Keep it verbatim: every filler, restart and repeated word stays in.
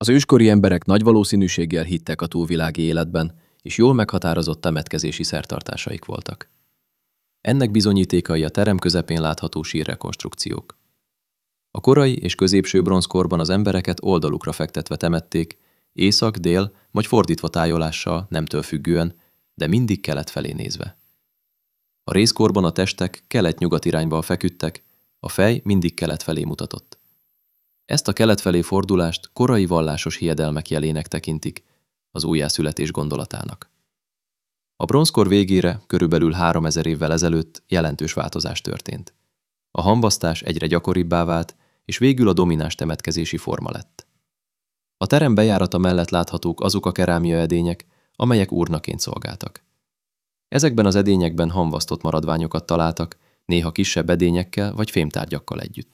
Az őskori emberek nagy valószínűséggel hittek a túlvilági életben, és jól meghatározott temetkezési szertartásaik voltak. Ennek bizonyítékai a terem közepén látható sírrekonstrukciók. A korai és középső bronzkorban az embereket oldalukra fektetve temették, észak, dél vagy fordítva tájolással, nemtől függően, de mindig kelet felé nézve. A rézkorban a testek kelet-nyugat irányba feküdtek, a fej mindig kelet felé mutatott. Ezt a kelet felé fordulást korai vallásos hiedelmek jelének tekintik, az újjászületés gondolatának. A bronzkor végére, körülbelül háromezer évvel ezelőtt jelentős változás történt. A hamvasztás egyre gyakoribbá vált, és végül a domináns temetkezési forma lett. A terem bejárata mellett láthatók azok a kerámia edények, amelyek urnaként szolgáltak. Ezekben az edényekben hamvasztott maradványokat találtak, néha kisebb edényekkel vagy fémtárgyakkal együtt.